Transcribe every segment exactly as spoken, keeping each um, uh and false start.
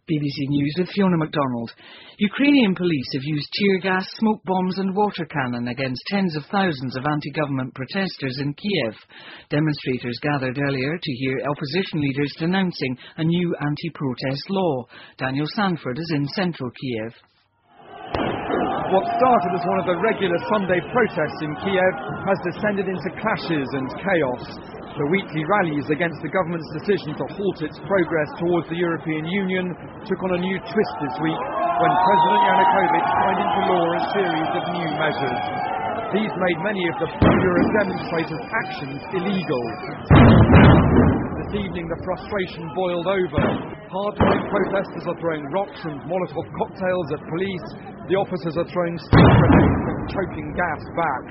B B C News with Fiona MacDonald. Ukrainian police have used tear gas, smoke bombs and water cannon against tens of thousands of anti-government protesters in Kiev. Demonstrators gathered earlier to hear opposition leaders denouncing a new anti-protest law. Daniel Sanford is in central Kiev. What started as one of the regular Sunday protests in Kiev has descended into clashes and chaos. The weekly rallies against the government's decision to halt its progress towards the European Union took on a new twist this week when President Yanukovych signed into law a series of new measures. These made many of the pro-Europe demonstrators' actions illegal. This evening the frustration boiled over. Hard-line protesters are throwing rocks and Molotov cocktails at police. The officers are throwing steam grenades and choking gas back.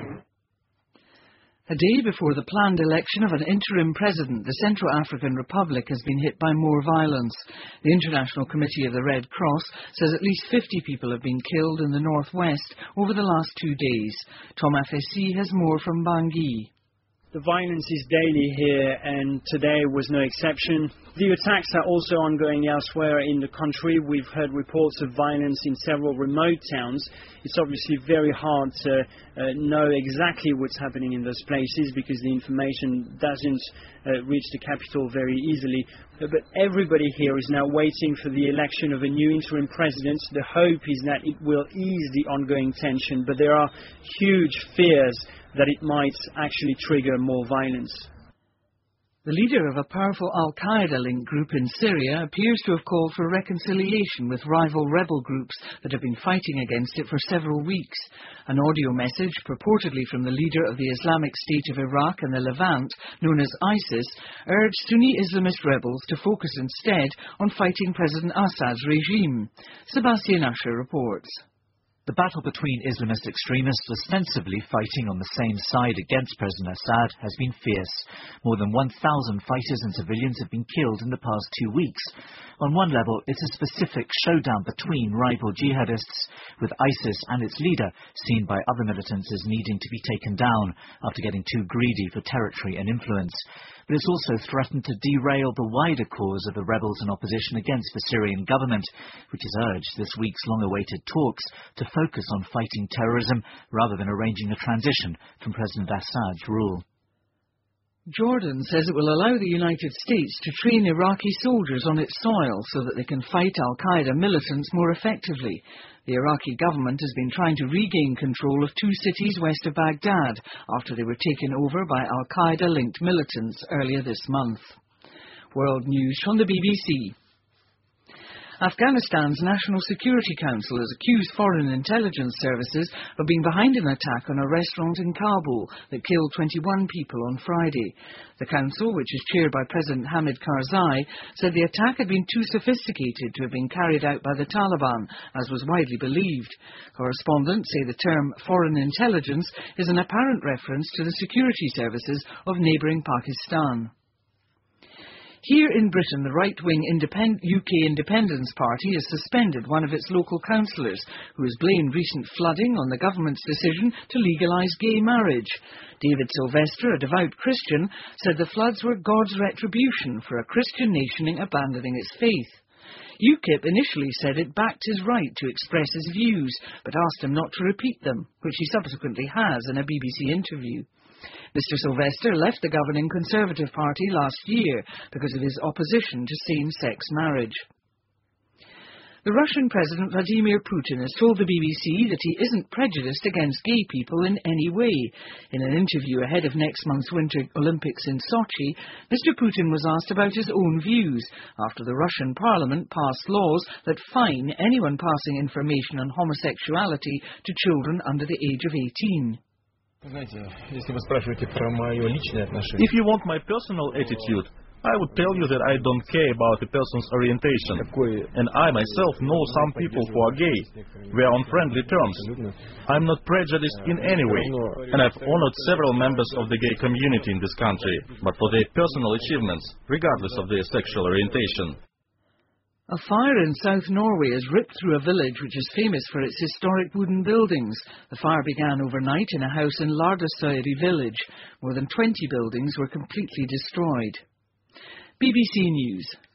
A day before the planned election of an interim president, the Central African Republic has been hit by more violence. The International Committee of the Red Cross says at least fifty people have been killed in the northwest over the last two days. Tom Afesi has more from Bangui. The violence is daily here, and today was no exception. The attacks are also ongoing elsewhere in the country. We've heard reports of violence in several remote towns. It's obviously very hard to uh, know exactly what's happening in those places because the information doesn't uh, reach the capital very easily. Uh, but everybody here is now waiting for the election of a new interim president. The hope is that it will ease the ongoing tension, but there are huge fears that it might actually trigger more violence. The leader of a powerful Al-Qaeda-linked group in Syria appears to have called for reconciliation with rival rebel groups that have been fighting against it for several weeks. An audio message, purportedly from the leader of the Islamic State of Iraq and the Levant, known as ISIS, urged Sunni Islamist rebels to focus instead on fighting President Assad's regime. Sebastian Usher reports. The battle between Islamist extremists ostensibly fighting on the same side against President Assad has been fierce. More than one thousand fighters and civilians have been killed in the past two weeks. On one level, it's a specific showdown between rival jihadists, with ISIS and its leader seen by other militants as needing to be taken down after getting too greedy for territory and influence. But it's also threatened to derail the wider cause of the rebels in opposition against the Syrian government, which has urged this week's long-awaited talks to focus on fighting terrorism rather than arranging a transition from President Assad's rule. Jordan says it will allow the United States to train Iraqi soldiers on its soil so that they can fight Al-Qaeda militants more effectively. The Iraqi government has been trying to regain control of two cities west of Baghdad after they were taken over by Al-Qaeda-linked militants earlier this month. World News from the B B C. Afghanistan's National Security Council has accused foreign intelligence services of being behind an attack on a restaurant in Kabul that killed twenty-one people on Friday. The council, which is chaired by President Hamid Karzai, said the attack had been too sophisticated to have been carried out by the Taliban, as was widely believed. Correspondents say the term foreign intelligence is an apparent reference to the security services of neighbouring Pakistan. Here in Britain, the right-wing independ- U K Independence Party has suspended one of its local councillors, who has blamed recent flooding on the government's decision to legalise gay marriage. David Sylvester, a devout Christian, said the floods were God's retribution for a Christian nation abandoning its faith. UKIP initially said it backed his right to express his views, but asked him not to repeat them, which he subsequently has in a B B C interview. Mister Sylvester left the governing Conservative Party last year because of his opposition to same-sex marriage. The Russian President Vladimir Putin has told the B B C that he isn't prejudiced against gay people in any way. In an interview ahead of next month's Winter Olympics in Sochi, Mister Putin was asked about his own views after the Russian parliament passed laws that fine anyone passing information on homosexuality to children under the age of eighteen. If you want my personal attitude, I would tell you that I don't care about a person's orientation. And I myself know some people who are gay. We are on friendly terms. I'm not prejudiced in any way. And I've honored several members of the gay community in this country, but for their personal achievements, regardless of their sexual orientation. A fire in South Norway has ripped through a village which is famous for its historic wooden buildings. The fire began overnight in a house in Lardasøyri village. More than twenty buildings were completely destroyed. B B C News.